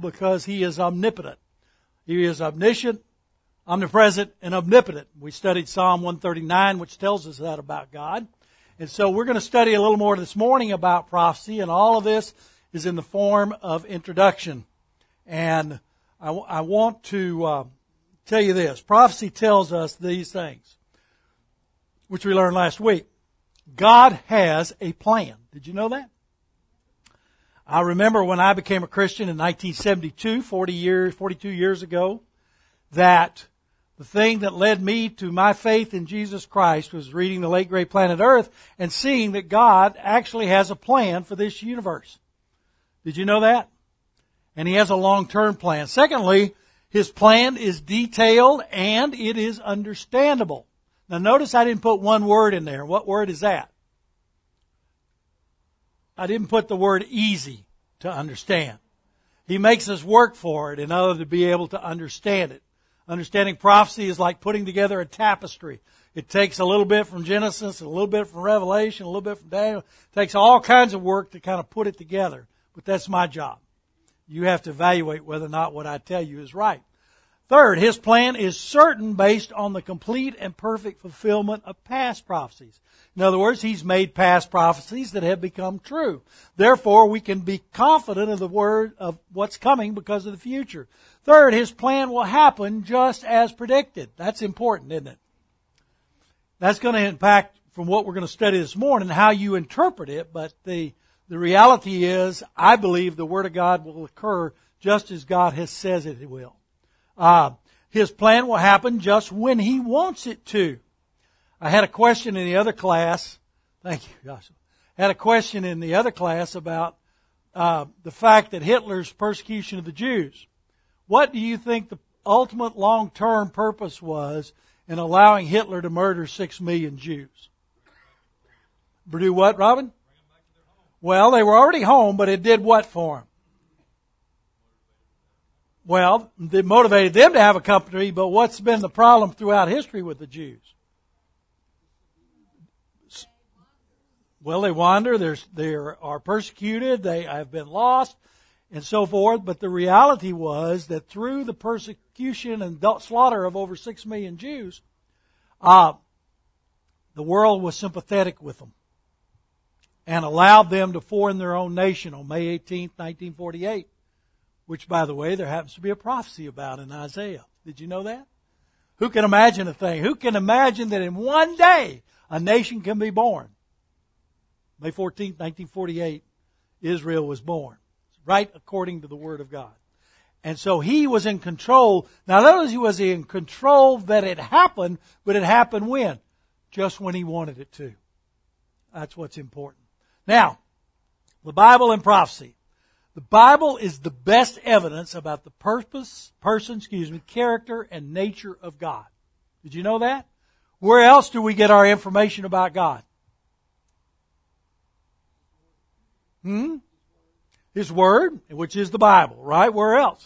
because He is omnipotent. He is omniscient, omnipresent, and omnipotent. We studied Psalm 139, which tells us that about God. And so we're going to study a little more this morning about prophecy, and all of this is in the form of introduction. And I want to tell you this. Prophecy tells us these things, which we learned last week. God has a plan. Did you know that? I remember when I became a Christian in 1972, 42 years ago, that the thing that led me to my faith in Jesus Christ was reading The Late Great Planet Earth and seeing that God actually has a plan for this universe. Did you know that? And He has a long-term plan. Secondly, His plan is detailed and it is understandable. Now notice I didn't put one word in there. What word is that? I didn't put the word easy to understand. He makes us work for it in order to be able to understand it. Understanding prophecy is like putting together a tapestry. It takes a little bit from Genesis, a little bit from Revelation, a little bit from Daniel. It takes all kinds of work to kind of put it together. But that's my job. You have to evaluate whether or not what I tell you is right. Third, His plan is certain based on the complete and perfect fulfillment of past prophecies. In other words, He's made past prophecies that have become true. Therefore, we can be confident of the word of what's coming because of the future. Third, His plan will happen just as predicted. That's important, isn't it? That's going to impact from what we're going to study this morning, how you interpret it, but the reality is, I believe the Word of God will occur just as God has says it will. His plan will happen just when He wants it to. I had a question in the other class. Thank you, Joshua. I had a question in the other class about the fact that Hitler's persecution of the Jews. What do you think the ultimate long-term purpose was in allowing Hitler to murder 6 million Jews? Do what, Robin? Well, they were already home, but it did what for them? Well, it motivated them to have a country, but what's been the problem throughout history with the Jews? Well, they wander, they are persecuted, they have been lost, and so forth. But the reality was that through the persecution and slaughter of over 6 million Jews, the world was sympathetic with them and allowed them to form their own nation on May 18th, 1948. Which, by the way, there happens to be a prophecy about in Isaiah. Did you know that? Who can imagine a thing? Who can imagine that in one day a nation can be born? May 14th, 1948, Israel was born. Right according to the Word of God. And so He was in control. Now notice He was in control that it happened, but it happened when? Just when He wanted it to. That's what's important. Now, the Bible and prophecy. The Bible is the best evidence about the character and nature of God. Did you know that? Where else do we get our information about God? His Word, which is the Bible, right? Where else?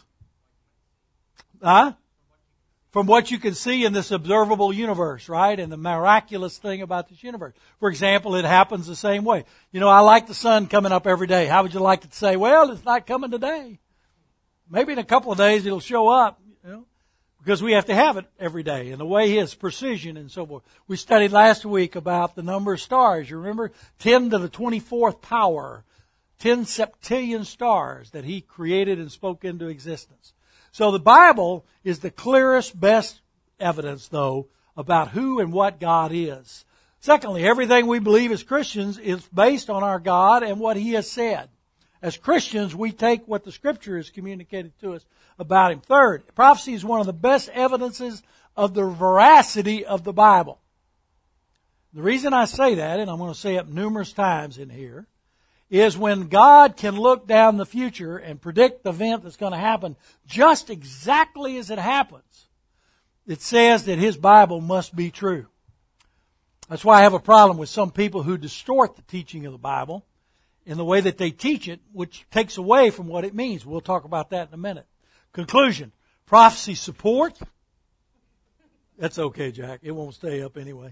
From what you can see in this observable universe, right? And the miraculous thing about this universe. For example, it happens the same way. You know, I like the sun coming up every day. How would you like it to say, well, it's not coming today? Maybe in a couple of days it'll show up, you know, because we have to have it every day. And the way His precision and so forth. We studied last week about the number of stars. You remember? 10 to the 24th power. 10 septillion stars that He created and spoke into existence. So the Bible is the clearest, best evidence, though, about who and what God is. Secondly, everything we believe as Christians is based on our God and what He has said. As Christians, we take what the Scripture has communicated to us about Him. Third, prophecy is one of the best evidences of the veracity of the Bible. The reason I say that, and I'm going to say it numerous times in here, is when God can look down the future and predict the event that's going to happen just exactly as it happens. It says that His Bible must be true. That's why I have a problem with some people who distort the teaching of the Bible in the way that they teach it, which takes away from what it means. We'll talk about that in a minute. Conclusion. Prophecy support. That's okay, Jack. It won't stay up anyway.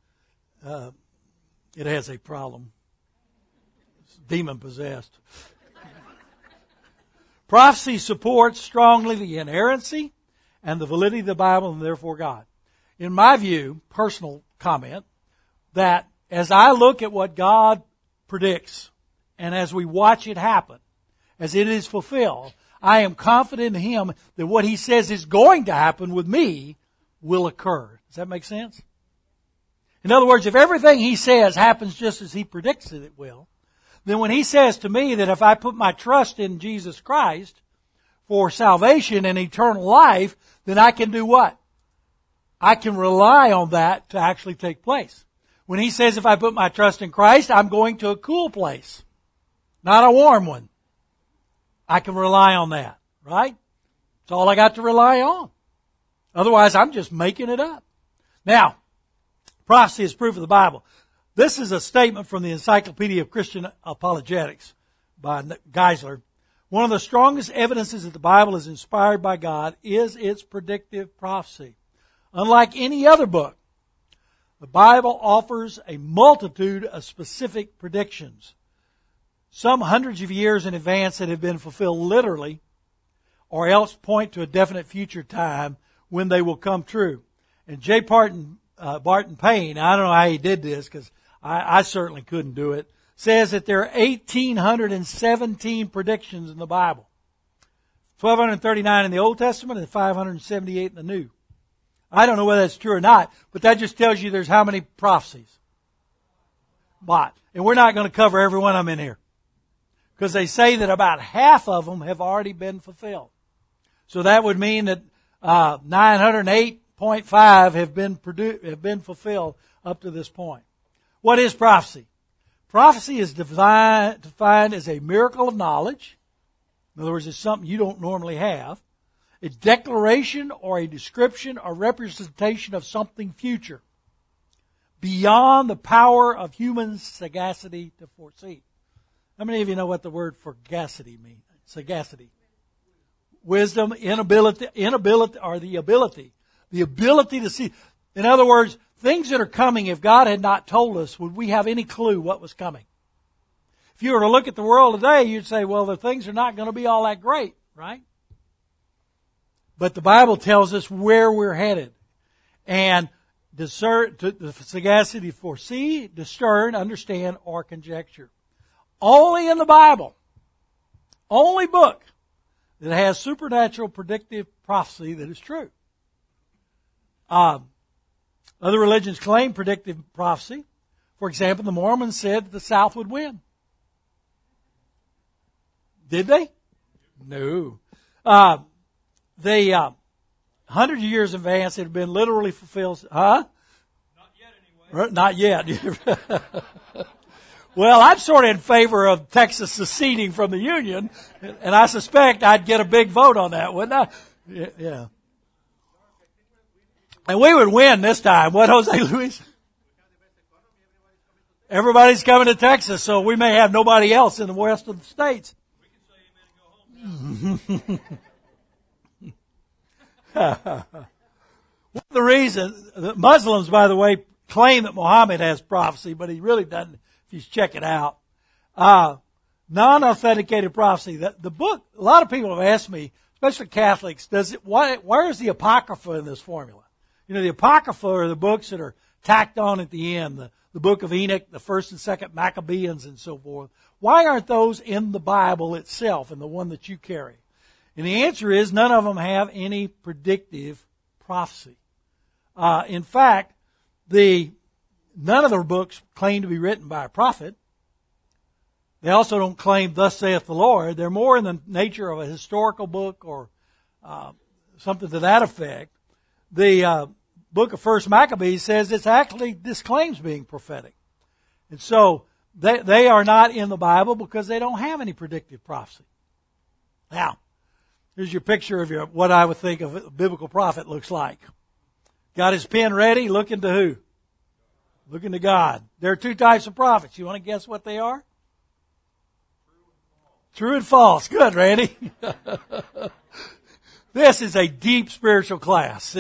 It has a problem. Demon possessed. Prophecy supports strongly the inerrancy and the validity of the Bible and therefore God. In my view, personal comment, that as I look at what God predicts and as we watch it happen, as it is fulfilled, I am confident in Him that what He says is going to happen with me will occur. Does that make sense? In other words, if everything He says happens just as He predicts that it will, then when He says to me that if I put my trust in Jesus Christ for salvation and eternal life, then I can do what? I can rely on that to actually take place. When He says if I put my trust in Christ, I'm going to a cool place, not a warm one, I can rely on that, right? It's all I got to rely on. Otherwise, I'm just making it up. Now, prophecy is proof of the Bible. This is a statement from the Encyclopedia of Christian Apologetics by Geisler. One of the strongest evidences that the Bible is inspired by God is its predictive prophecy. Unlike any other book, the Bible offers a multitude of specific predictions, some hundreds of years in advance that have been fulfilled literally, or else point to a definite future time when they will come true. And J. Barton Payne, I don't know how he did this because I certainly couldn't do it, says that there are 1,817 predictions in the Bible. 1,239 in the Old Testament and 578 in the New. I don't know whether that's true or not, but that just tells you there's how many prophecies. And we're not going to cover every one of them in here, because they say that about half of them have already been fulfilled. So that would mean that 908.5 have been fulfilled up to this point. What is prophecy? Prophecy is defined as a miracle of knowledge. In other words, it's something you don't normally have. A declaration or a description or representation of something future beyond the power of human sagacity to foresee. How many of you know what the word sagacity means? Sagacity. Wisdom, inability, or the ability. The ability to see. In other words, things that are coming, if God had not told us, would we have any clue what was coming? If you were to look at the world today, you'd say, well, the things are not going to be all that great, right? But the Bible tells us where we're headed. And the sagacity to foresee, discern, understand, or conjecture. Only in the Bible, only book that has supernatural predictive prophecy that is true. Other religions claim predictive prophecy. For example, the Mormons said that the South would win. Did they? No. They, hundreds of years in advance, it had been literally fulfilled. Huh? Not yet, anyway. Not yet. Well, I'm sort of in favor of Texas seceding from the Union, and I suspect I'd get a big vote on that, wouldn't I? Yeah. And we would win this time. What, Jose Luis? Everybody's coming to Texas, so we may have nobody else in the rest of the states. We can say amen and go home now. One of the reasons, the Muslims, by the way, claim that Muhammad has prophecy, but he really doesn't if you check it out. Non-authenticated prophecy. The book, a lot of people have asked me, especially Catholics, where is the Apocrypha in this formula? You know, the Apocrypha are the books that are tacked on at the end, the book of Enoch, the first and second Maccabees, and so forth. Why aren't those in the Bible itself, in the one that you carry? And the answer is none of them have any predictive prophecy. In fact, none of their books claim to be written by a prophet. They also don't claim, thus saith the Lord. They're more in the nature of a historical book or something to that effect. The book of First Maccabees says it's actually disclaims being prophetic. And so they are not in the Bible because they don't have any predictive prophecy. Now, here's your picture of what I would think of a biblical prophet looks like. Got his pen ready, looking to who? Looking to God. There are two types of prophets. You want to guess what they are? True and false. Good, Randy. This is a deep spiritual class.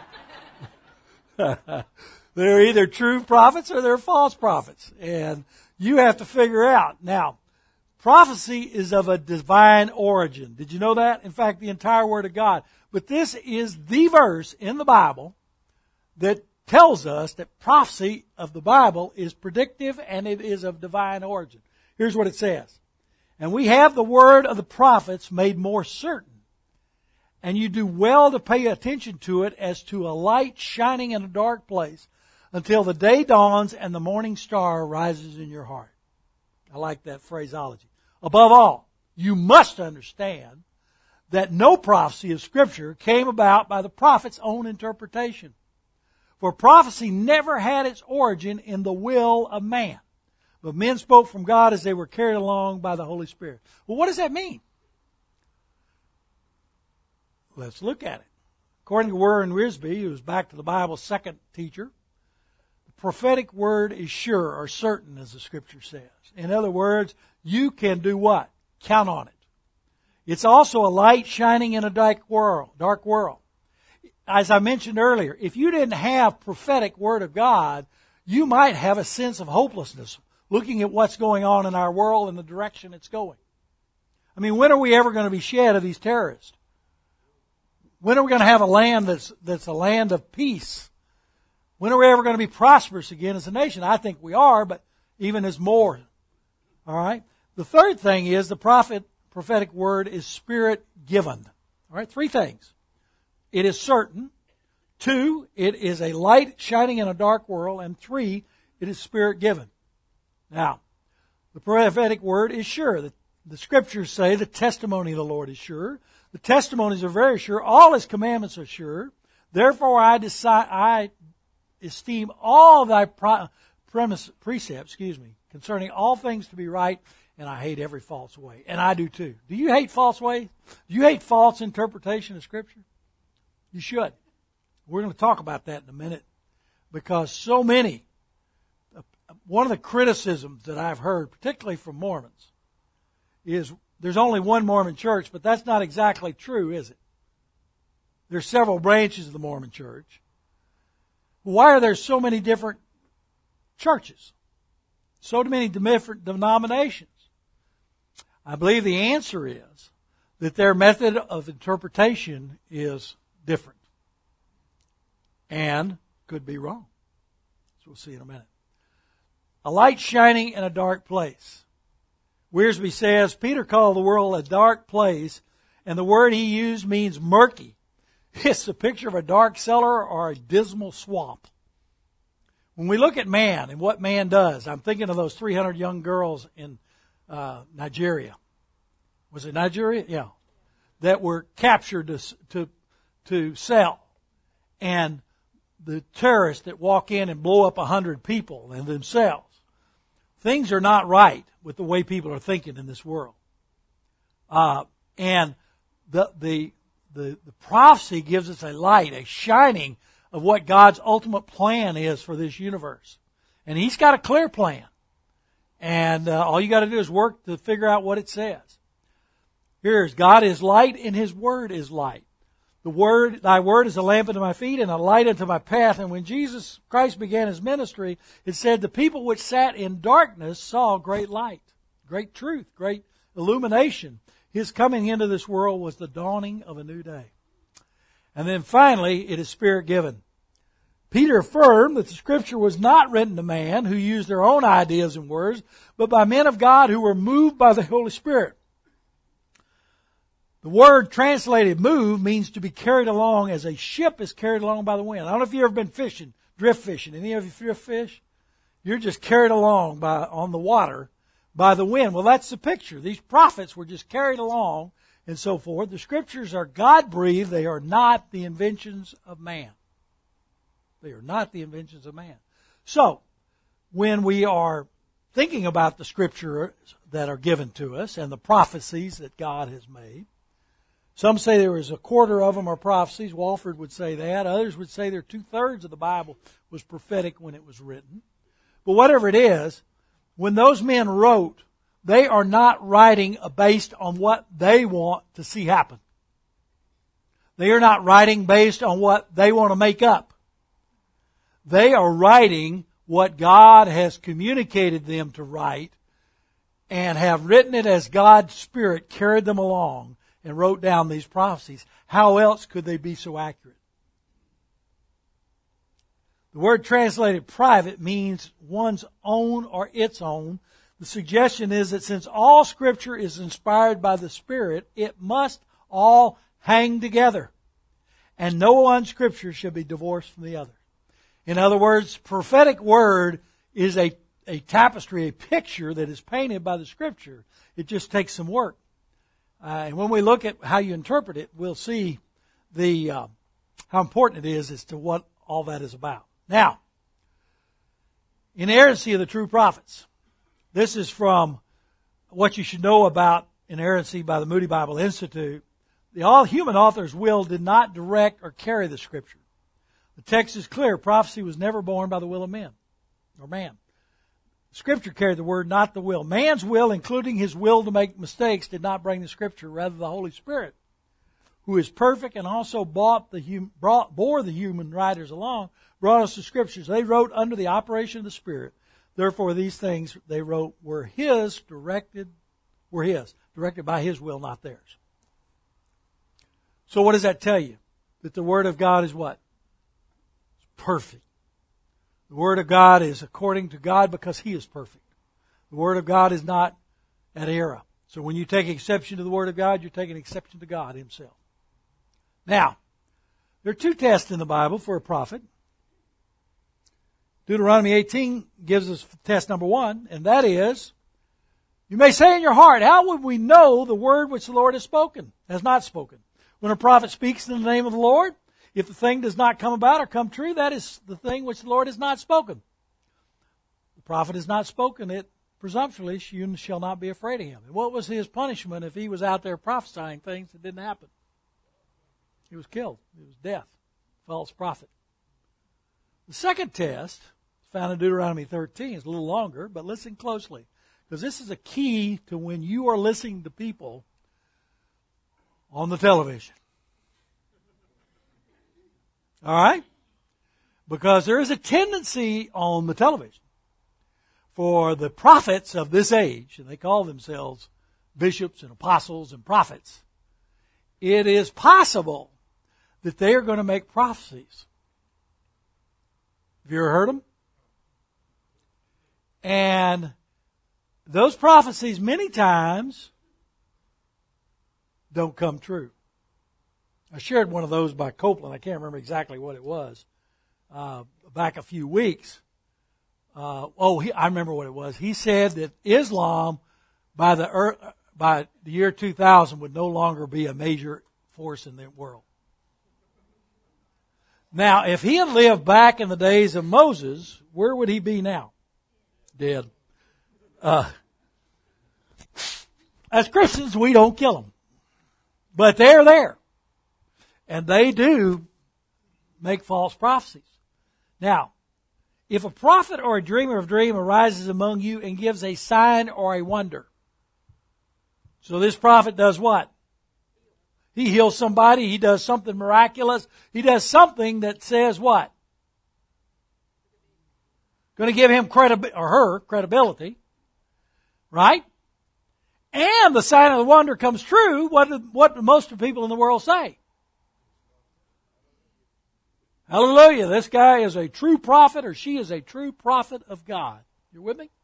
They're either true prophets or they're false prophets. And you have to figure out. Now, Prophecy is of a divine origin. Did you know that? In fact, the entire Word of God. But this is the verse in the Bible that tells us that prophecy of the Bible is predictive and it is of divine origin. Here's what it says. And we have the word of the prophets made more certain. And you do well to pay attention to it as to a light shining in a dark place until the day dawns and the morning star rises in your heart. I like that phraseology. Above all, you must understand that no prophecy of Scripture came about by the prophet's own interpretation. For prophecy never had its origin in the will of man, but men spoke from God as they were carried along by the Holy Spirit. Well, what does that mean? Let's look at it. According to Warren Wiersbe, who was back to the Bible's second teacher, the prophetic word is sure or certain, as the Scripture says. In other words, you can do what? Count on it. It's also a light shining in a dark world. As I mentioned earlier, if you didn't have prophetic word of God, you might have a sense of hopelessness looking at what's going on in our world and the direction it's going. I mean, when are we ever going to be shed of these terrorists? When are we going to have a land that's a land of peace? When are we ever going to be prosperous again as a nation? I think we are, but even as more. All right? The third thing is the prophetic word is spirit given. All right? Three things. It is certain. 2, it is a light shining in a dark world. And 3, it is spirit given. Now, the prophetic word is sure. The Scriptures say the testimony of the Lord is sure. The testimonies are very sure. All His commandments are sure. Therefore, I esteem all thy precepts, concerning all things to be right, and I hate every false way. And I do too. Do you hate false ways? Do you hate false interpretation of Scripture? You should. We're going to talk about that in a minute, because so many, one of the criticisms that I've heard, particularly from Mormons, is there's only one Mormon church, but that's not exactly true, is it? There's several branches of the Mormon church. Why are there so many different churches? So many different denominations? I believe the answer is that their method of interpretation is different and could be wrong. So we'll see in a minute. A light shining in a dark place. Wiersbe says, Peter called the world a dark place, and the word he used means murky. It's a picture of a dark cellar or a dismal swamp. When we look at man and what man does, I'm thinking of those 300 young girls in Nigeria. Was it Nigeria? Yeah. That were captured to sell. And the terrorists that walk in and blow up 100 people and themselves. Things are not right with the way people are thinking in this world. And the prophecy gives us a light, a shining of what God's ultimate plan is for this universe. And He's got a clear plan. And all you got to do is work to figure out what it says. Here's, God is light and His word is light. Thy word is a lamp unto my feet and a light unto my path. And when Jesus Christ began His ministry, it said the people which sat in darkness saw great light, great truth, great illumination. His coming into this world was the dawning of a new day. And then finally, it is spirit given. Peter affirmed that the Scripture was not written to man who used their own ideas and words, but by men of God who were moved by the Holy Spirit. The word translated move means to be carried along as a ship is carried along by the wind. I don't know if you've ever been fishing, drift fishing. Any of you drift fish? You're just carried along on the water by the wind. Well, that's the picture. These prophets were just carried along and so forth. The Scriptures are God-breathed. They are not the inventions of man. They are not the inventions of man. So, when we are thinking about the Scriptures that are given to us and the prophecies that God has made, some say there was a quarter of them are prophecies. Walford would say that. Others would say there 2/3 of the Bible was prophetic when it was written. But whatever it is, when those men wrote, they are not writing based on what they want to see happen. They are not writing based on what they want to make up. They are writing what God has communicated them to write and have written it as God's Spirit carried them along and wrote down these prophecies. How else could they be so accurate? The word translated private means one's own or its own. The suggestion is that since all Scripture is inspired by the Spirit, it must all hang together. And no one Scripture should be divorced from the other. In other words, prophetic word is a tapestry, a picture that is painted by the Scripture. It just takes some work. And when we look at how you interpret it, we'll see how important it is as to what all that is about. Now, inerrancy of the true prophets. This is from what you should know about inerrancy by the Moody Bible Institute. The all human author's will did not direct or carry the Scripture. The text is clear. Prophecy was never born by the will of men or man. Scripture carried the word, not the will. Man's will, including his will to make mistakes, did not bring the Scripture. Rather, the Holy Spirit, who is perfect and also bore the human writers along, brought us the Scriptures. They wrote under the operation of the Spirit. Therefore, these things they wrote were directed by His will, not theirs. So what does that tell you? That the Word of God is what? It's perfect. The Word of God is according to God because He is perfect. The Word of God is not at error. So when you take exception to the Word of God, you're taking exception to God Himself. Now, there are two tests in the Bible for a prophet. Deuteronomy 18 gives us test number 1, and that is, you may say in your heart, how would we know the word which the Lord has not spoken? When a prophet speaks in the name of the Lord, if the thing does not come about or come true, that is the thing which the Lord has not spoken. The prophet has not spoken it presumptuously, you shall not be afraid of him. And what was his punishment if he was out there prophesying things that didn't happen? He was killed. It was death. False prophet. The second test, found in Deuteronomy 13, is a little longer, but listen closely. Because this is a key to when you are listening to people on the television. All right? Because there is a tendency on the television for the prophets of this age, and they call themselves bishops and apostles and prophets. It is possible that they are going to make prophecies. Have you ever heard them? And those prophecies many times don't come true. I shared one of those by Copeland. I can't remember exactly what it was. Back a few weeks. I remember what it was. He said that Islam, by the year 2000, would no longer be a major force in the world. Now, if he had lived back in the days of Moses, where would he be now? Dead. As Christians, we don't kill them. But they're there. And they do make false prophecies. Now, if a prophet or a dreamer of dream arises among you and gives a sign or a wonder. So this prophet does what? He heals somebody. He does something miraculous. He does something that says what? Going to give him her credibility. Right? And the sign of the wonder comes true. What do most of the people in the world say? Hallelujah. This guy is a true prophet, or she is a true prophet of God. You with me?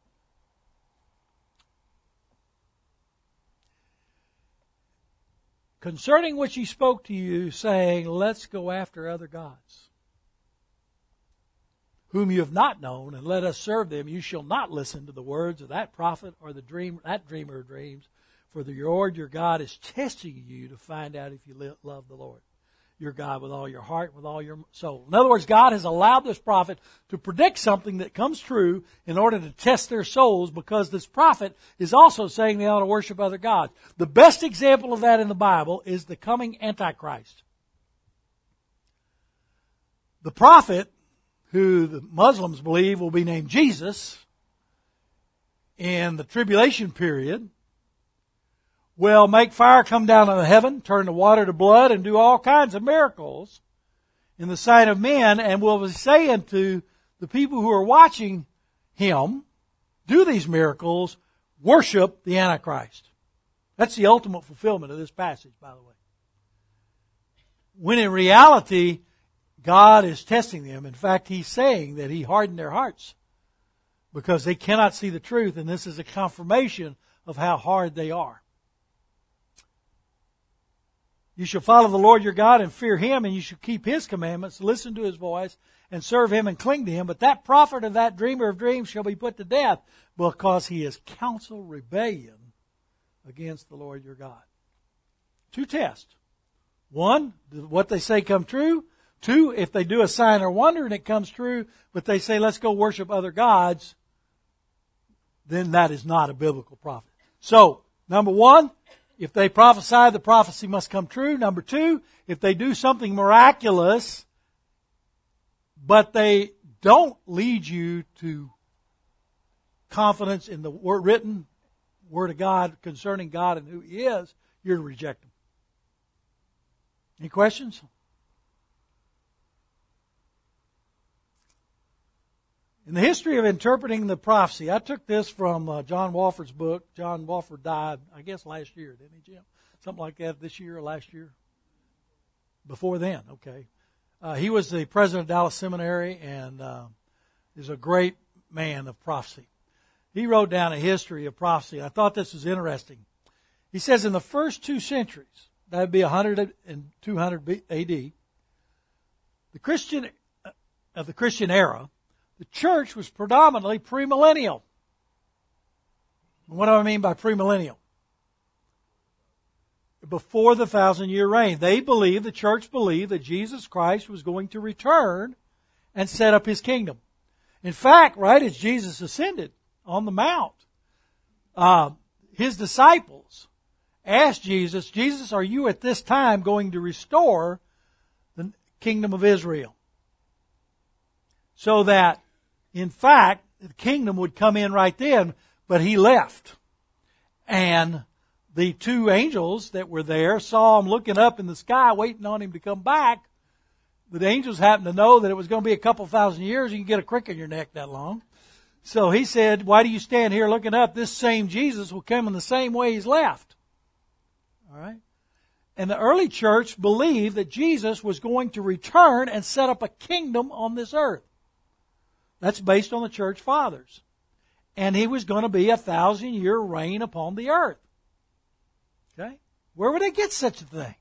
Concerning which he spoke to you, saying, let's go after other gods, whom you have not known, and let us serve them. You shall not listen to the words of that prophet or that dreamer of dreams, for the Lord your God is testing you to find out if you love the Lord your God with all your heart, with all your soul. In other words, God has allowed this prophet to predict something that comes true in order to test their souls, because this prophet is also saying they ought to worship other gods. The best example of that in the Bible is the coming Antichrist. The prophet, who the Muslims believe will be named Jesus in the tribulation period, will make fire come down out of heaven, turn the water to blood, and do all kinds of miracles in the sight of men, and will be saying to the people who are watching him do these miracles, worship the Antichrist. That's the ultimate fulfillment of this passage, by the way. When in reality, God is testing them. In fact, He's saying that He hardened their hearts because they cannot see the truth, and this is a confirmation of how hard they are. You shall follow the Lord your God and fear Him, and you shall keep His commandments, listen to His voice, and serve Him and cling to Him. But that prophet of that dreamer of dreams shall be put to death because he has counseled rebellion against the Lord your God. 2 tests. 1, did what they say come true? 2, if they do a sign or wonder and it comes true, but they say, let's go worship other gods, then that is not a biblical prophet. So, number 1, if they prophesy, the prophecy must come true. Number 2, if they do something miraculous, but they don't lead you to confidence in the written Word of God concerning God and who He is, you're to reject them. Any questions? In the history of interpreting the prophecy, I took this from John Walford's book. John Walford died, I guess, last year, didn't he, Jim? Something like that, this year or last year? Before then, okay. He was the president of Dallas Seminary and is a great man of prophecy. He wrote down a history of prophecy. I thought this was interesting. He says in the first 2 centuries, that would be 100 and 200 A.D., the Christian era, the church was predominantly premillennial. What do I mean by premillennial? Before the 1,000-year reign. The church believed that Jesus Christ was going to return and set up His kingdom. In fact, right as Jesus ascended on the mount, His disciples asked Jesus, Jesus, are you at this time going to restore the kingdom of Israel? So that, in fact, the kingdom would come in right then, but He left. And the 2 angels that were there saw Him looking up in the sky, waiting on Him to come back. The angels happened to know that it was going to be a couple thousand years. You can get a crick in your neck that long. So He said, why do you stand here looking up? This same Jesus will come in the same way He's left. All right? And the early church believed that Jesus was going to return and set up a kingdom on this earth. That's based on the church fathers. And He was going to be 1,000-year reign upon the earth. Okay? Where would they get such a thing?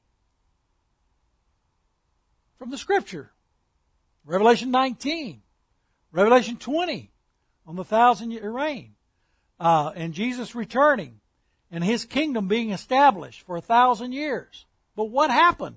From the Scripture. Revelation 19. Revelation 20. On the 1,000-year reign. And Jesus returning. And His kingdom being established for 1,000 years. But what happened?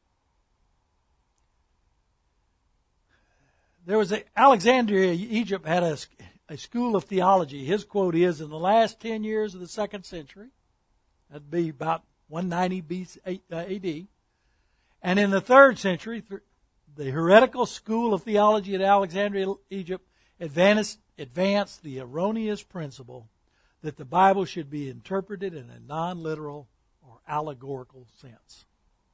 There was Alexandria, Egypt had a school of theology. His quote is, in the last 10 years of the 2nd century, that'd be about 190 AD, and in the 3rd century, the heretical school of theology at Alexandria, Egypt, advanced the erroneous principle that the Bible should be interpreted in a non-literal or allegorical sense.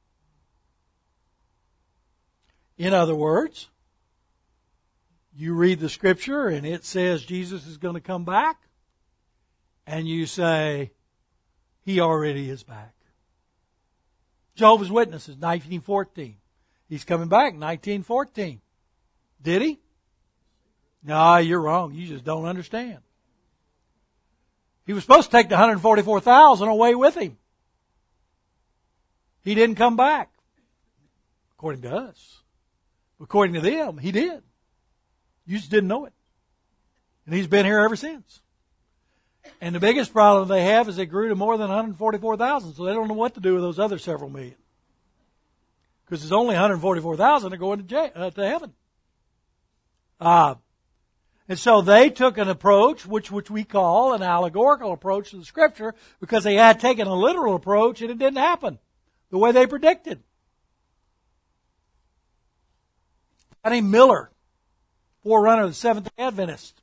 In other words, you read the Scripture and it says Jesus is going to come back, and you say, He already is back. Jehovah's Witnesses, 1914. He's coming back, 1914. Did He? No, you're wrong. You just don't understand. He was supposed to take the 144,000 away with Him. He didn't come back. According to us. According to them, He did. You just didn't know it. And He's been here ever since. And the biggest problem they have is they grew to more than 144,000, so they don't know what to do with those other several million. Because there's only 144,000 that go to heaven. And so they took an approach, which we call an allegorical approach to the Scripture, because they had taken a literal approach and it didn't happen the way they predicted. A guy named Miller, forerunner of the Seventh-day Adventist.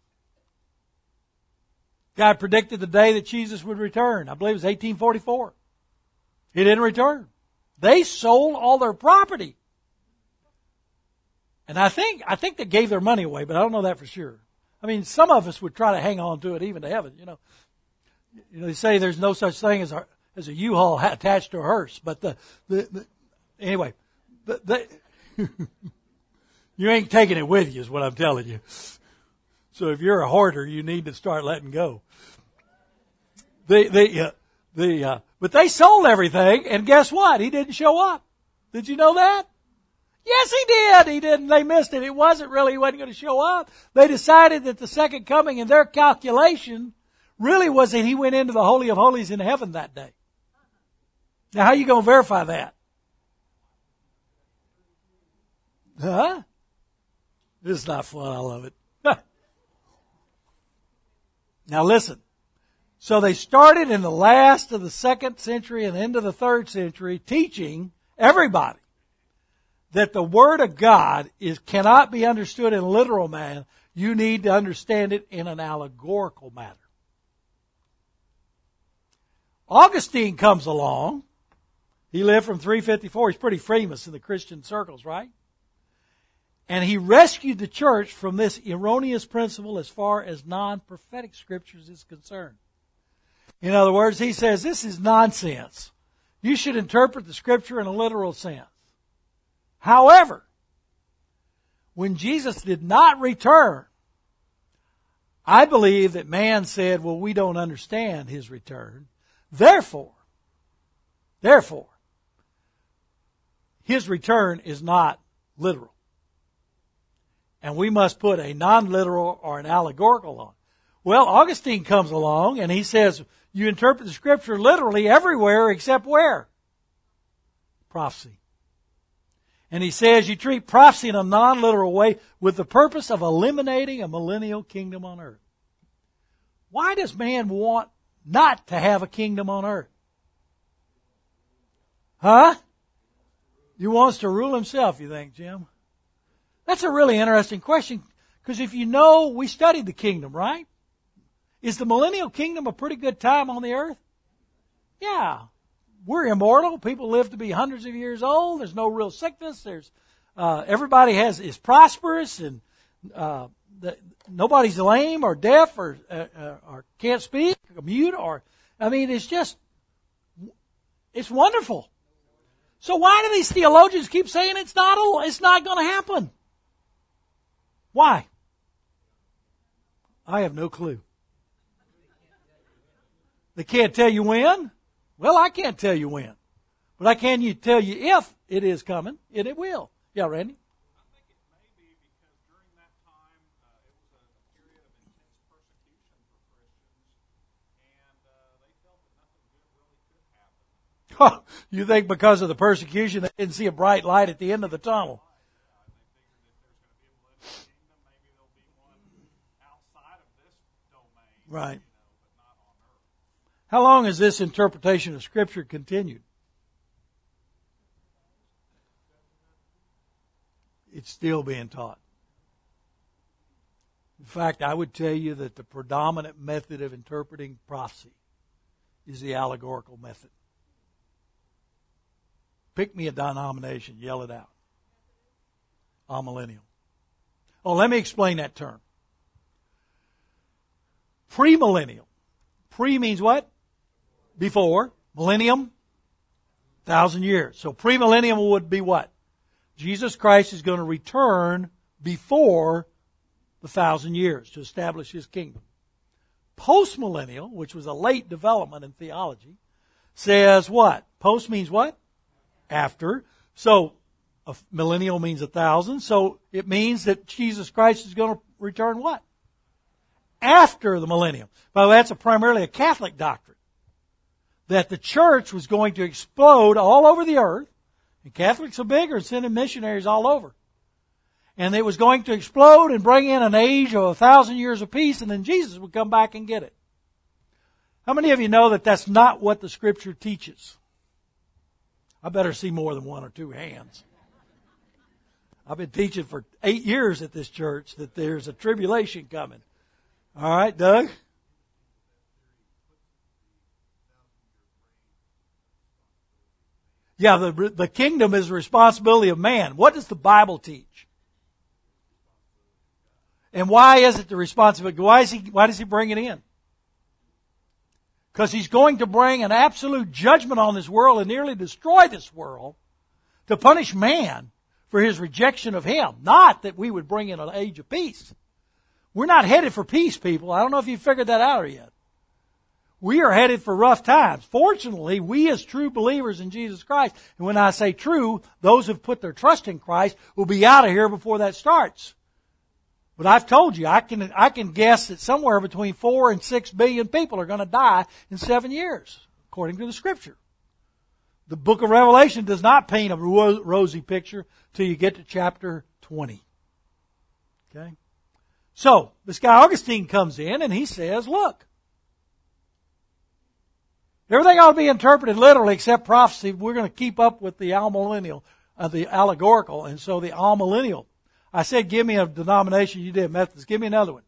God predicted the day that Jesus would return. I believe it was 1844. He didn't return. They sold all their property. And I think they gave their money away, but I don't know that for sure. I mean, some of us would try to hang on to it even to heaven, you know. You know, they say there's no such thing as a U-Haul attached to a hearse. But anyway, you ain't taking it with you is what I'm telling you. So if you're a hoarder, you need to start letting go. But they sold everything, and guess what? He didn't show up. Did you know that? Yes, he did. He didn't. They missed it. He wasn't going to show up. They decided that the second coming in their calculation really was that he went into the Holy of Holies in heaven that day. Now, how are you going to verify that? Huh? This is not fun. I love it. Now listen. So they started in the last of the 2nd century and into the 3rd century teaching everybody that the Word of God cannot be understood in a literal manner. You need to understand it in an allegorical manner. Augustine comes along. He lived from 354. He's pretty famous in the Christian circles, right? And he rescued the church from this erroneous principle as far as non-prophetic scriptures is concerned. In other words, he says this is nonsense. You should interpret the scripture in a literal sense. However, when Jesus did not return, I believe that man said, well, we don't understand his return. Therefore, his return is not literal. And we must put a non-literal or an allegorical on. Well, Augustine comes along and he says, you interpret the scripture literally everywhere except where? Prophecy. And he says you treat prophecy in a non-literal way with the purpose of eliminating a millennial kingdom on earth. Why does man want not to have a kingdom on earth? Huh? He wants to rule himself, you think, Jim? That's a really interesting question, because if you know, we studied the kingdom, right? Is the millennial kingdom a pretty good time on the earth? Yeah. We're immortal. People live to be hundreds of years old. There's no real sickness. Everybody is prosperous, and nobody's lame or deaf or can't speak or mute it's wonderful. So why do these theologians keep saying it's not going to happen? Why? I have no clue. They can't tell you when? Well, I can't tell you when. But I can tell you if it is coming, and it will. Yeah, Randy? I think it may be because during that time, it was a period of intense persecution for Christians, and they felt that nothing good really could happen. You think because of the persecution, they didn't see a bright light at the end of the tunnel? Right. But not on earth. How long has this interpretation of Scripture continued? It's still being taught. In fact, I would tell you that the predominant method of interpreting prophecy is the allegorical method. Pick me a denomination, yell it out. Amillennial. Oh, let me explain that term. Premillennial. Pre means what? Before. Millennium, 1,000 years. So premillennial would be what? Jesus Christ is going to return before the 1,000 years to establish His kingdom. Postmillennial, which was a late development in theology, says what? Post means what? After. So a millennial means 1,000. So it means that Jesus Christ is going to return what? After the millennium. Well, that's primarily a Catholic doctrine. That the church was going to explode all over the earth. And Catholics are bigger and sending missionaries all over. And it was going to explode and bring in an age of 1,000 years of peace, and then Jesus would come back and get it. How many of you know that that's not what the Scripture teaches? I better see more than one or two hands. I've been teaching for 8 years at this church that there's a tribulation coming. All right, Doug? Yeah, the kingdom is the responsibility of man. What does the Bible teach? And why is it the responsibility? Why does he bring it in? Because He's going to bring an absolute judgment on this world and nearly destroy this world to punish man for his rejection of Him. Not that we would bring in an age of peace. We're not headed for peace, people. I don't know if you've figured that out yet. We are headed for rough times. Fortunately, we as true believers in Jesus Christ, and when I say true, those who've put their trust in Christ will be out of here before that starts. But I've told you, I can guess that somewhere between 4 and 6 billion people are going to die in 7 years, according to the Scripture. The book of Revelation does not paint a rosy picture till you get to chapter 20. Okay? So, this guy Augustine comes in and he says, look, everything ought to be interpreted literally except prophecy. We're going to keep up with the amillennial, the allegorical, and so the amillennial. I said, give me a denomination. You did Methodist. Give me another one.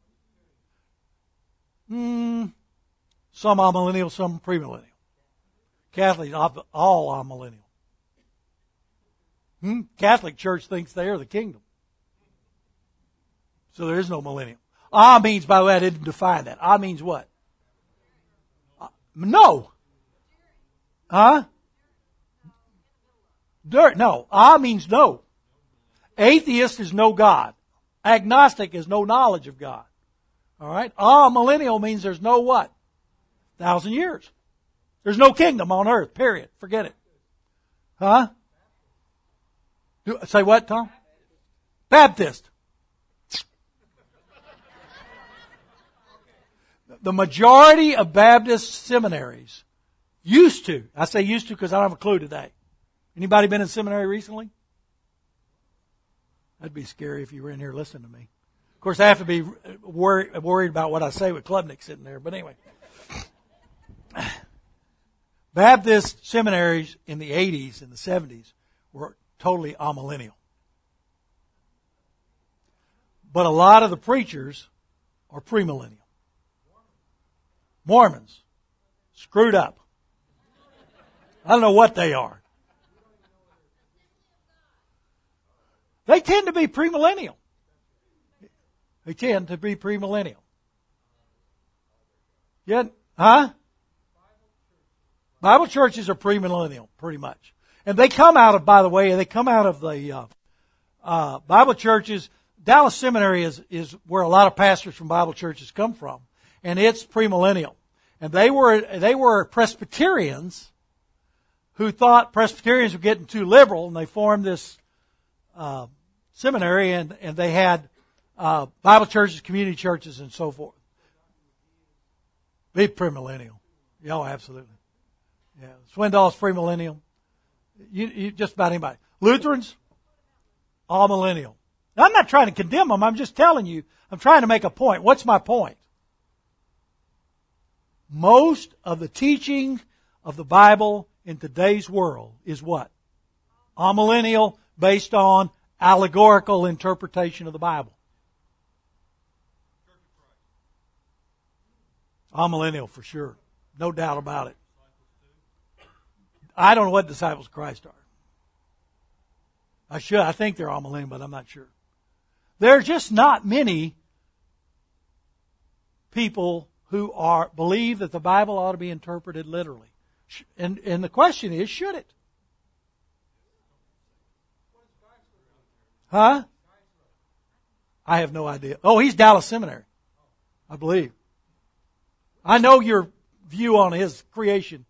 Some amillennial, some premillennial. Catholics, all amillennial. Catholic Church thinks they are the kingdom. So there is no millennium. Means, by the way, I didn't define that. Means what? No. Huh? No. Means no. Atheist is no God. Agnostic is no knowledge of God. All right? Millennial means there's no what? 1,000 years. There's no kingdom on earth, period. Forget it. Huh? Say what, Tom? Baptist. The majority of Baptist seminaries used to, I say used to because I don't have a clue today. Anybody been in seminary recently? That'd be scary if you were in here listening to me. Of course, I have to be worried about what I say with Klubnik sitting there. But anyway. Baptist seminaries in the 80s and the 70s were totally amillennial. But a lot of the preachers are premillennial. Mormons. Screwed up. I don't know what they are. They tend to be premillennial. They tend to be premillennial. Yeah, huh? Bible churches are premillennial, pretty much. And they come out of, by the way, they come out of the Bible churches. Dallas Seminary is where a lot of pastors from Bible churches come from. And it's premillennial. And they were Presbyterians who thought Presbyterians were getting too liberal, and they formed this seminary, and they had Bible churches, community churches, and so forth. Be premillennial. Oh, absolutely. Yeah, Swindoll's premillennial. You just about anybody. Lutherans, all millennial. Now, I'm not trying to condemn them. I'm just telling you. I'm trying to make a point. What's my point? Most of the teaching of the Bible in today's world is what? Amillennial, based on allegorical interpretation of the Bible. Amillennial for sure. No doubt about it. I don't know what disciples of Christ are. I think they're amillennial, but I'm not sure. There are just not many people who believe that the Bible ought to be interpreted literally. And the question is, should it? Huh? I have no idea. Oh, he's Dallas Seminary, I believe. I know your view on his creation.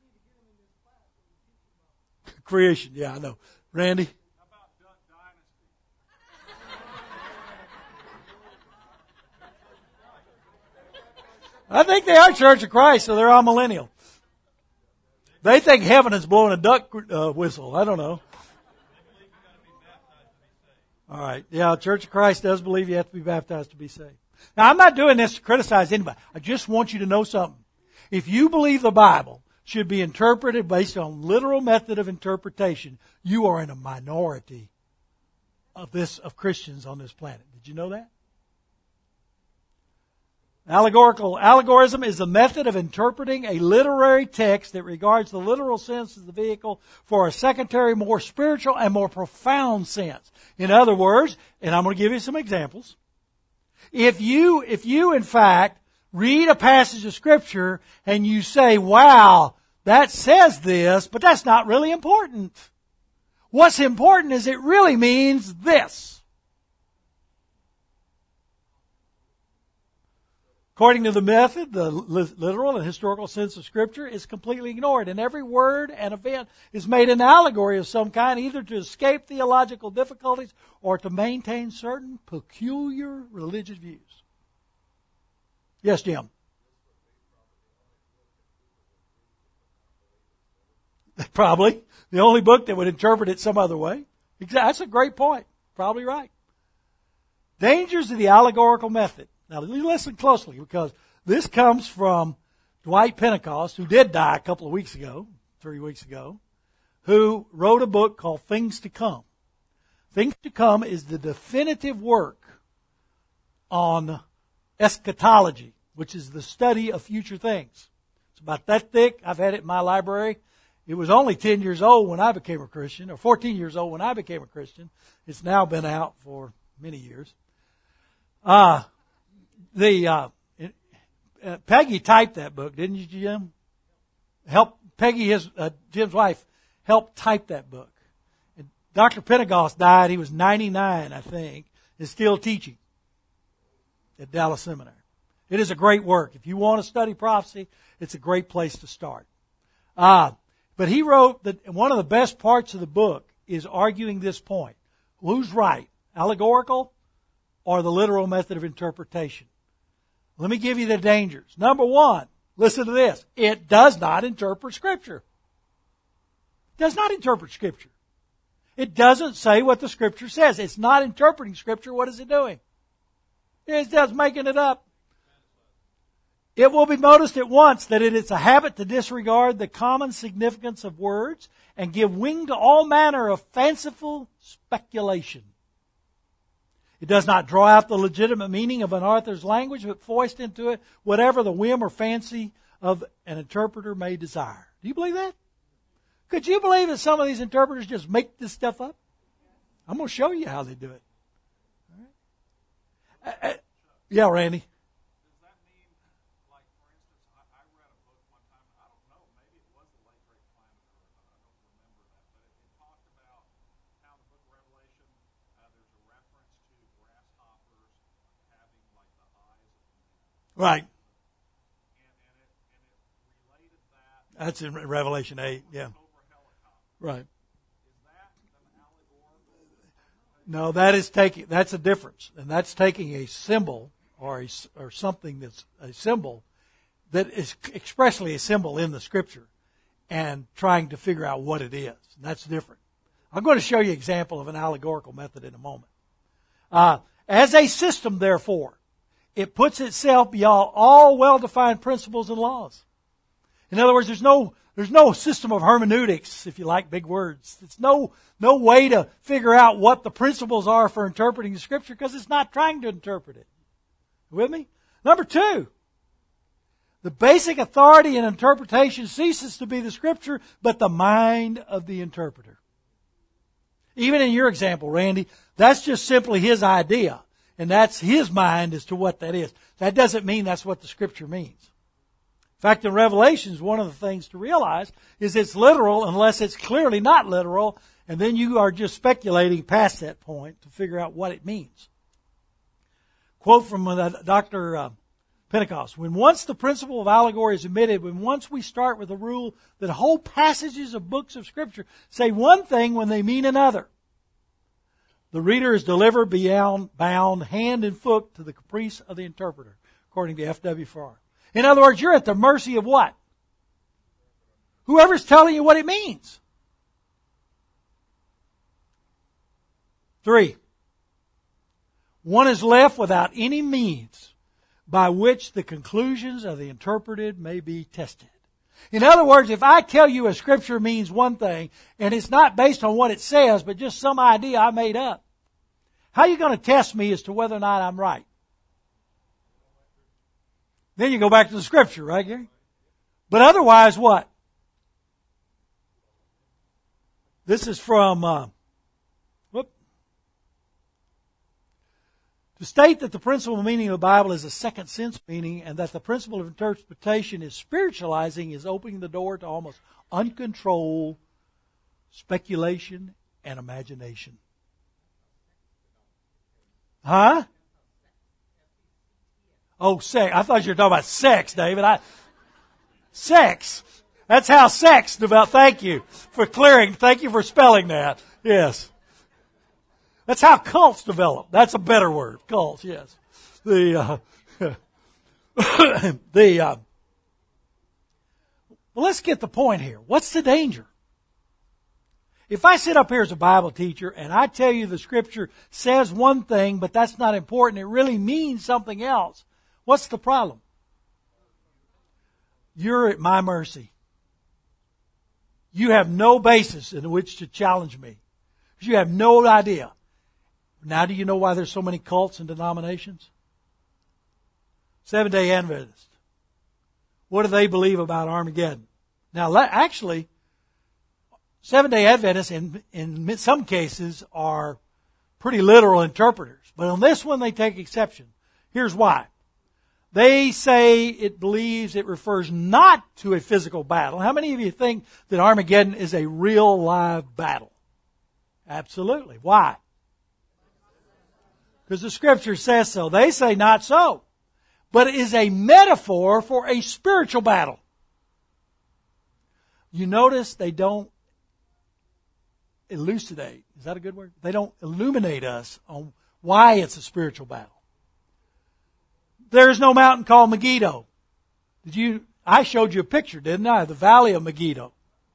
Creation, yeah, I know. Randy? How about Duck Dynasty? I think they are Church of Christ, so they're all millennial. They think heaven is blowing a duck whistle. I don't know. All right. Yeah, Church of Christ does believe you have to be baptized to be saved. Now, I'm not doing this to criticize anybody. I just want you to know something. If you believe the Bible should be interpreted based on literal method of interpretation, you are in a minority of Christians on this planet. Did you know that? Allegorism is the method of interpreting a literary text that regards the literal sense as the vehicle for a secondary, more spiritual and more profound sense. In other words, and I'm going to give you some examples. If you in fact read a passage of Scripture and you say, wow, that says this, but that's not really important. What's important is it really means this. According to the method, the literal and historical sense of Scripture is completely ignored, and every word and event is made an allegory of some kind, either to escape theological difficulties or to maintain certain peculiar religious views. Yes, Jim? Probably. The only book that would interpret it some other way. That's a great point. Probably right. Dangers of the allegorical method. Now, listen closely, because this comes from Dwight Pentecost, who did die a couple of weeks ago, 3 weeks ago, who wrote a book called Things to Come. Things to Come is the definitive work on eschatology, which is the study of future things. It's about that thick. I've had it in my library. It was only 10 years old when I became a Christian, or 14 years old when I became a Christian. It's now been out for many years. Peggy typed that book, didn't you, Jim? Peggy, Jim's wife, helped type that book. And Dr. Pentecost died. He was 99, I think, is still teaching at Dallas Seminary. It is a great work. If you want to study prophecy, it's a great place to start. But he wrote that one of the best parts of the book is arguing this point. Who's right? Allegorical or the literal method of interpretation? Let me give you the dangers. Number one, listen to this. It does not interpret Scripture. It does not interpret Scripture. It doesn't say what the Scripture says. It's not interpreting Scripture. What is it doing? It's just making it up. It will be noticed at once that it is a habit to disregard the common significance of words and give wing to all manner of fanciful speculation. It does not draw out the legitimate meaning of an author's language, but foist into it whatever the whim or fancy of an interpreter may desire. Do you believe that? Could you believe that some of these interpreters just make this stuff up? I'm going to show you how they do it. All right. Yeah, Randy. Does that mean, like, for instance, I read a book one time, I don't know, maybe it was the late great Climate, I don't remember that, but it talked about how in the book of Revelation, there's a reference to grasshoppers having, like, the eyes of men. Right. And it related that. That's in Revelation 8, yeah. Over a helicopter. Right. Is that an allegorical? No, that's a difference. And that's taking a symbol or something that's a symbol that is expressly a symbol in the Scripture and trying to figure out what it is. And that's different. I'm going to show you an example of an allegorical method in a moment. As a system, therefore, it puts itself beyond all well-defined principles and laws. In other words, there's no system of hermeneutics, if you like big words. It's no way to figure out what the principles are for interpreting the Scripture because it's not trying to interpret it. With me? Number two, the basic authority in interpretation ceases to be the Scripture, but the mind of the interpreter. Even in your example, Randy, that's just simply his idea, and that's his mind as to what that is. That doesn't mean that's what the Scripture means. In fact, in Revelations, one of the things to realize is it's literal unless it's clearly not literal, and then you are just speculating past that point to figure out what it means. Quote from Dr. Pentecost. When once the principle of allegory is admitted, when once we start with the rule that whole passages of books of Scripture say one thing when they mean another, the reader is delivered bound hand and foot to the caprice of the interpreter, according to F.W. Farr. In other words, you're at the mercy of what? Whoever's telling you what it means. 3. One is left without any means by which the conclusions of the interpreted may be tested. In other words, if I tell you a Scripture means one thing, and it's not based on what it says, but just some idea I made up, how are you going to test me as to whether or not I'm right? Then you go back to the Scripture, right, Gary? But otherwise, what? This is from To state that the principal meaning of the Bible is a second sense meaning and that the principle of interpretation is spiritualizing is opening the door to almost uncontrolled speculation and imagination. Huh? Oh, sex. I thought you were talking about sex, David. Sex. That's how sex developed. Thank you for clearing. Thank you for spelling that. Yes. That's how cults develop. That's a better word. Cults, yes. Well, let's get the point here. What's the danger? If I sit up here as a Bible teacher and I tell you the Scripture says one thing, but that's not important, it really means something else, what's the problem? You're at my mercy. You have no basis in which to challenge me. You have no idea. Now do you know why there's so many cults and denominations? Seventh-day Adventists. What do they believe about Armageddon? Now actually, Seventh-day Adventists in some cases are pretty literal interpreters. But on this one they take exception. Here's why. They say it believes it refers not to a physical battle. How many of you think that Armageddon is a real live battle? Absolutely. Why? Because the Scripture says so. They say not so. But it is a metaphor for a spiritual battle. You notice they don't elucidate. Is that a good word? They don't illuminate us on why it's a spiritual battle. There's no mountain called Megiddo. I showed you a picture, didn't I? The valley of Megiddo.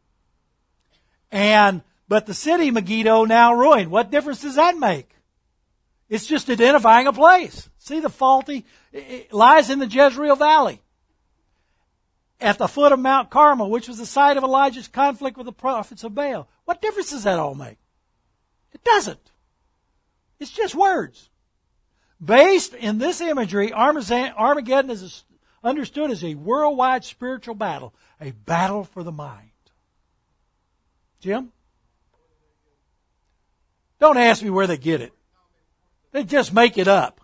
But the city Megiddo now ruined. What difference does that make? It's just identifying a place. See the faulty? It lies in the Jezreel Valley. At the foot of Mount Carmel, which was the site of Elijah's conflict with the prophets of Baal. What difference does that all make? It doesn't. It's just words. Based in this imagery, Armageddon is understood as a worldwide spiritual battle, a battle for the mind. Jim? Don't ask me where they get it. They just make it up.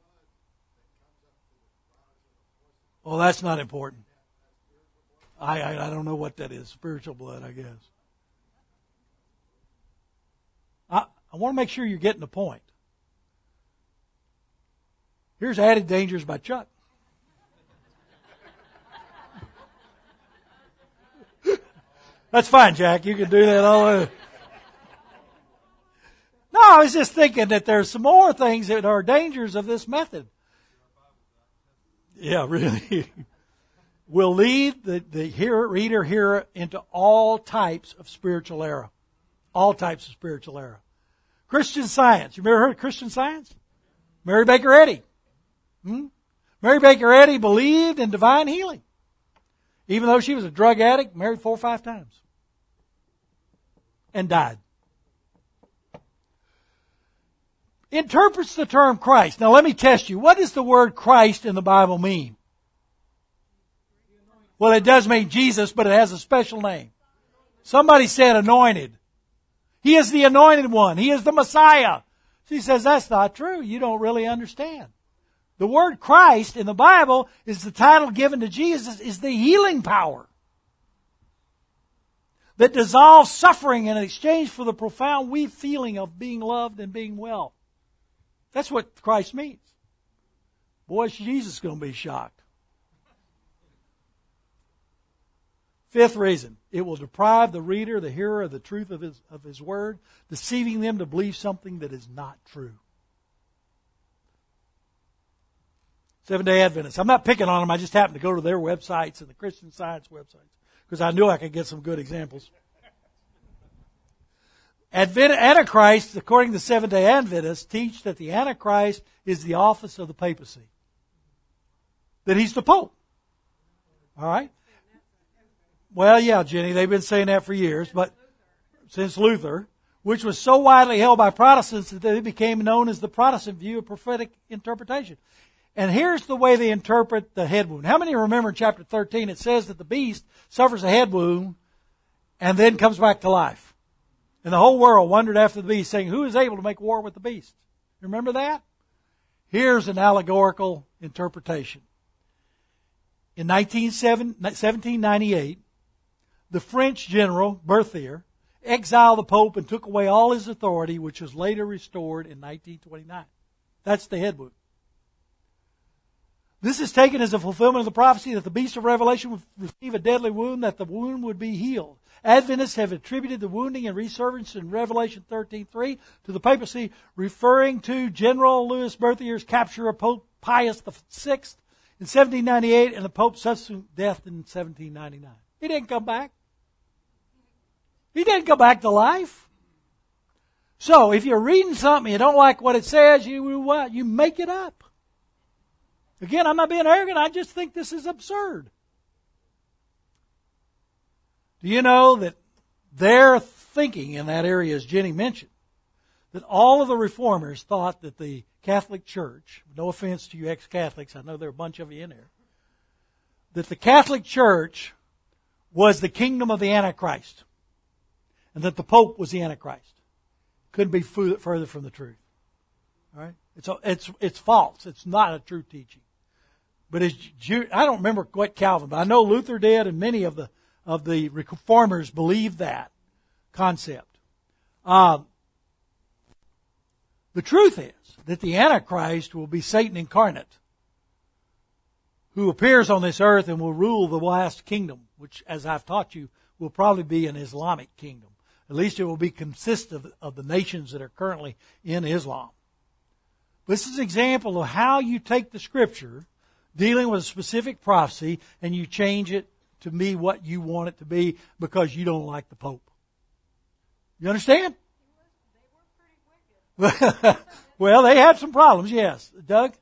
Well, that's not important. I don't know what that is. Spiritual blood, I guess. I want to make sure you're getting the point. Here's Added Dangers by Chuck. That's fine, Jack. You can do that all over. No, I was just thinking that there's some more things that are dangers of this method. Yeah, really. Will lead the reader into all types of spiritual error. All types of spiritual error. Christian Science. You ever heard of Christian Science? Mary Baker Eddy. Mary Baker Eddy believed in divine healing. Even though she was a drug addict, married 4 or 5 times. And died. Interprets the term Christ. Now let me test you. What does the word Christ in the Bible mean? Well, it does mean Jesus, but it has a special name. Somebody said anointed. He is the anointed one. He is the Messiah. She says, that's not true. You don't really understand. The word Christ in the Bible is the title given to Jesus, is the healing power that dissolves suffering in exchange for the profound weak feeling of being loved and being well. That's what Christ means. Boy, is Jesus going to be shocked. 5th reason, it will deprive the reader, the hearer, of the truth of his word, deceiving them to believe something that is not true. Seventh-day Adventists. I'm not picking on them. I just happened to go to their websites and the Christian Science websites because I knew I could get some good examples. Antichrist, according to Seventh-day Adventists, teach that the Antichrist is the office of the papacy. That he's the Pope. All right? Well, yeah, Jenny, they've been saying that for years, but since Luther, which was so widely held by Protestants that they became known as the Protestant view of prophetic interpretation. And here's the way they interpret the head wound. How many remember in chapter 13 it says that the beast suffers a head wound and then comes back to life? And the whole world wondered after the beast, saying, who is able to make war with the beast? Remember that? Here's an allegorical interpretation. In 1798, the French general, Berthier, exiled the Pope and took away all his authority, which was later restored in 1929. That's the head wound. This is taken as a fulfillment of the prophecy that the beast of Revelation would receive a deadly wound, that the wound would be healed. Adventists have attributed the wounding and resurgence in Revelation 13:3 to the papacy, referring to General Louis Berthier's capture of Pope Pius VI in 1798 and the Pope's subsequent death in 1799. He didn't come back. He didn't come back to life. So, if you're reading something, you don't like what it says, you make it up. Again, I'm not being arrogant, I just think this is absurd. Do you know that their thinking in that area, as Jenny mentioned, that all of the reformers thought that the Catholic Church, no offense to you ex-Catholics, I know there are a bunch of you in there, that the Catholic Church was the kingdom of the Antichrist, and that the Pope was the Antichrist. Couldn't be further from the truth. All right? It's false. It's not a true teaching. But I don't remember what Calvin, but I know Luther did, and many of the reformers believed that concept. The truth is that the Antichrist will be Satan incarnate, who appears on this earth and will rule the last kingdom, which, as I've taught you, will probably be an Islamic kingdom. At least it will be consistent of the nations that are currently in Islam. This is an example of how you take the Scripture, dealing with a specific prophecy, and you change it to be what you want it to be because you don't like the Pope. You understand? They were pretty wicked. Well, they had some problems, yes. Doug?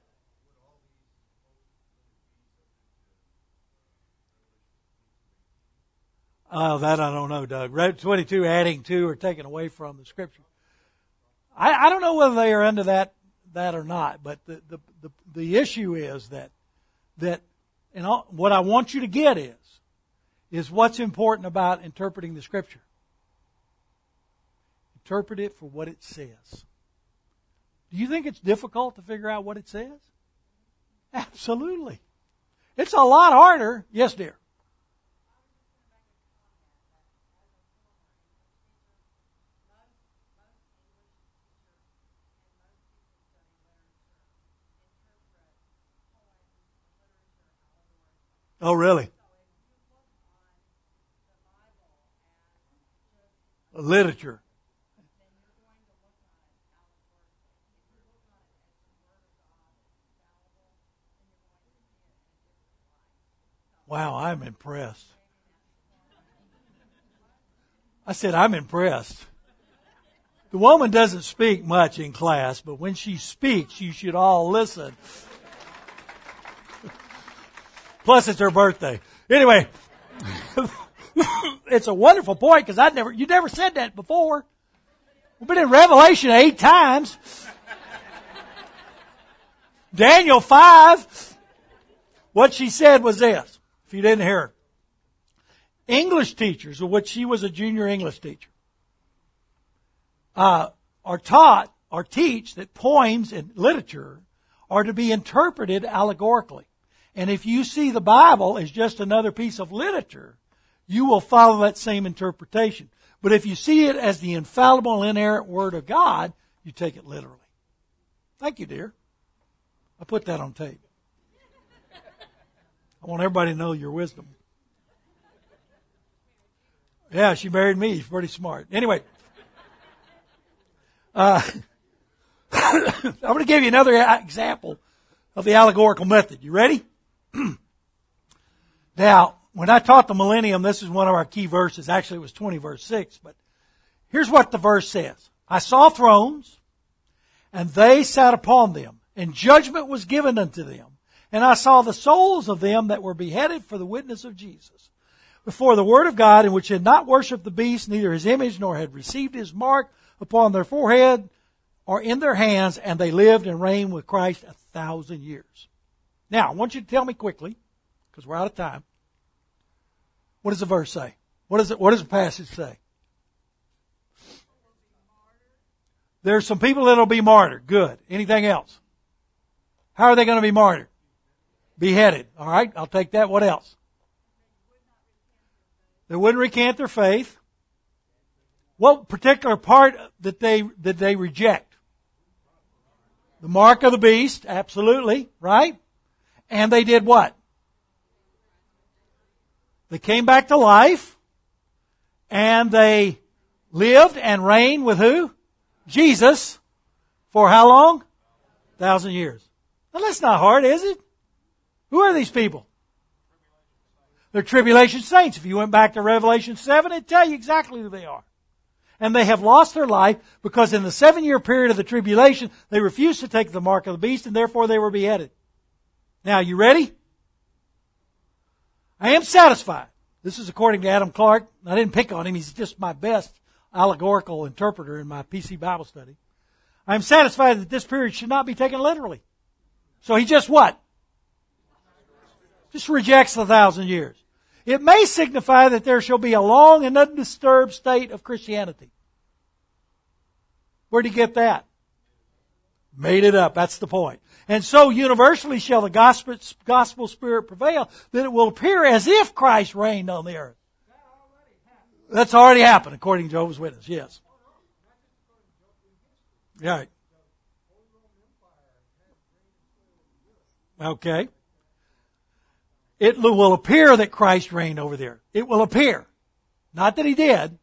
Oh, that I don't know, Doug. 22 adding to or taking away from the Scripture. I don't know whether they are under that or not, but the issue is that and what I want you to get is what's important about interpreting the Scripture. Interpret it for what it says. Do you think it's difficult to figure out what it says? Absolutely. It's a lot harder. Yes, dear. Oh, really? Literature. Wow, I'm impressed. I said, I'm impressed. The woman doesn't speak much in class, but when she speaks, you should all listen. Plus, it's her birthday. Anyway, it's a wonderful point because you never said that before. We've been in Revelation 8 times. Daniel 5. What she said was this, if you didn't hear her. English teachers, of which she was a junior English teacher, are teach that poems and literature are to be interpreted allegorically. And if you see the Bible as just another piece of literature, you will follow that same interpretation. But if you see it as the infallible, inerrant Word of God, you take it literally. Thank you, dear. I put that on tape. I want everybody to know your wisdom. Yeah, she married me. She's pretty smart. Anyway, I'm going to give you another example of the allegorical method. You ready? Now, when I taught the millennium, this is one of our key verses. Actually, it was 20 verse 6. But here's what the verse says. I saw thrones, and they sat upon them, and judgment was given unto them. And I saw the souls of them that were beheaded for the witness of Jesus, before the word of God, in which had not worshipped the beast, neither his image, nor had received his mark upon their forehead or in their hands, and they lived and reigned with Christ 1,000 years. Now, I want you to tell me quickly, because we're out of time, what does the verse say? What does the passage say? There's some people that will be martyred. Good. Anything else? How are they going to be martyred? Beheaded. All right, I'll take that. What else? They wouldn't recant their faith. What particular part did they reject? The mark of the beast, absolutely, right? And they did what? They came back to life, and they lived and reigned with who? Jesus. For how long? 1,000 years. Now that's not hard, is it? Who are these people? They're tribulation saints. If you went back to Revelation 7, it'd tell you exactly who they are. And they have lost their life because in the 7-year period of the tribulation, they refused to take the mark of the beast, and therefore they were beheaded. Now, you ready? I am satisfied. This is according to Adam Clark. I didn't pick on him. He's just my best allegorical interpreter in my PC Bible study. I am satisfied that this period should not be taken literally. So he just what? Just rejects the 1,000 years. It may signify that there shall be a long and undisturbed state of Christianity. Where'd he get that? Made it up. That's the point. And so universally shall the gospel spirit prevail, that it will appear as if Christ reigned on the earth. That's already happened, according to Jehovah's Witness, yes. Right. Okay. It will appear that Christ reigned over there. It will appear. Not that he did.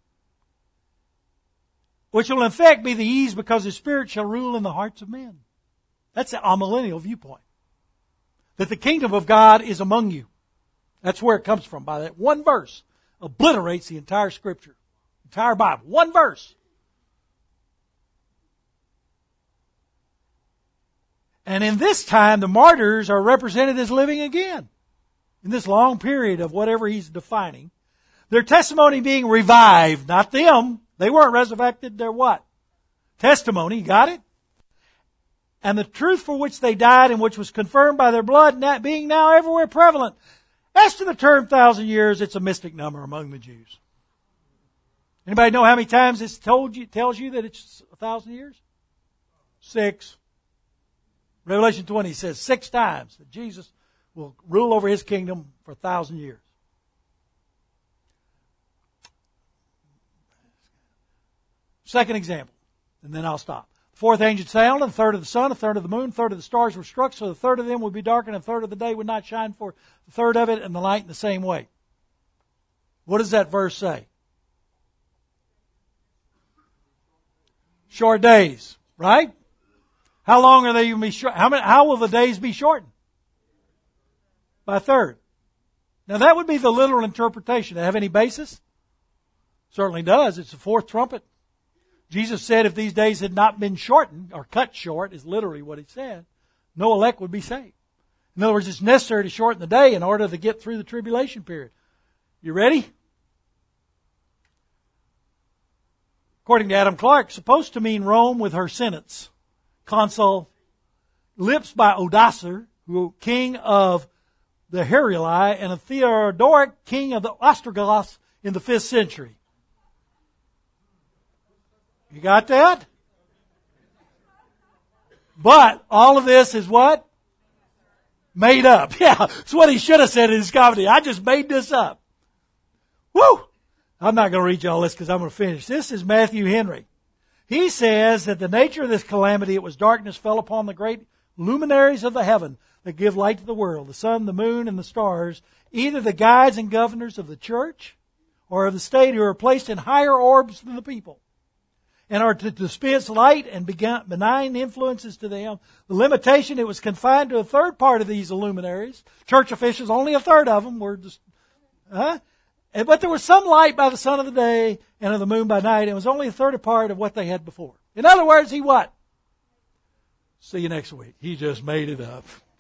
Which will in fact be the ease because his spirit shall rule in the hearts of men. That's a amillennial viewpoint. That the kingdom of God is among you. That's where it comes from. By that one verse obliterates the entire scripture. Entire Bible. One verse. And in this time, the martyrs are represented as living again. In this long period of whatever he's defining. Their testimony being revived. Not them. They weren't resurrected. Their what? Testimony. Got it? And the truth for which they died and which was confirmed by their blood being now everywhere prevalent. As to the term 1,000 years, it's a mystic number among the Jews. Anybody know how many times it tells you that it's 1,000 years? 6. Revelation 20 says 6 times that Jesus will rule over his kingdom for 1,000 years. Second example, and then I'll stop. The fourth angel sounded, and a third of the sun, a third of the moon, a third of the stars were struck, so the third of them would be darkened, and a third of the day would not shine for the third of it, and the light in the same way. What does that verse say? Short days, right? How long are they going to be short? How will the days be shortened? By a third. Now that would be the literal interpretation. Does it have any basis? Certainly does. It's the fourth trumpet. Jesus said if these days had not been shortened, or cut short, is literally what he said, no elect would be saved. In other words, it's necessary to shorten the day in order to get through the tribulation period. You ready? According to Adam Clark, supposed to mean Rome with her senates. Consul, lips by Odoacer, who king of the Heruli, and a Theodoric, king of the Ostrogoths in the 5th century. You got that? But all of this is what? Made up. Yeah, it's what he should have said in his comedy. I just made this up. Woo! I'm not going to read you all this because I'm going to finish. This is Matthew Henry. He says that the nature of this calamity, it was darkness fell upon the great luminaries of the heaven that give light to the world, the sun, the moon, and the stars, either the guides and governors of the church or of the state who are placed in higher orbs than the people, and are to dispense light and benign influences to them. The limitation, it was confined to a third part of these luminaries. Church officials, only a third of them were just, but there was some light by the sun of the day and of the moon by night. It was only a third part of what they had before. In other words, he what? See you next week. He just made it up.